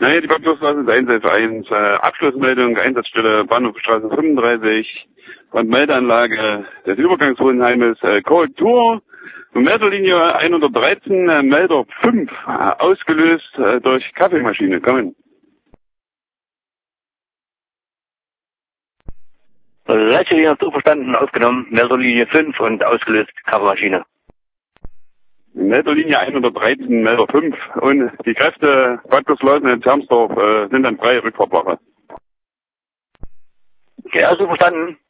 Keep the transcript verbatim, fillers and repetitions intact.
Naja, die Backdurchstraße ist eins elf eins, äh, Abschlussmeldung, Einsatzstelle Bahnhofstraße fünfunddreißig, Brandmeldeanlage des Übergangswohnheimes, äh, Korrektur, Melderlinie hundertdreizehn, äh, Melder fünf, äh, ausgelöst äh, durch Kaffeemaschine, kommen. Leitlinie zu verstanden, aufgenommen, Melderlinie fünf und ausgelöst Kaffeemaschine. Melderlinie hundertdreizehn, Melder fünf und die Kräfte Bad Großlausen und Zermsdorf äh, sind dann freie Rückfahrtwache. Okay, also verstanden.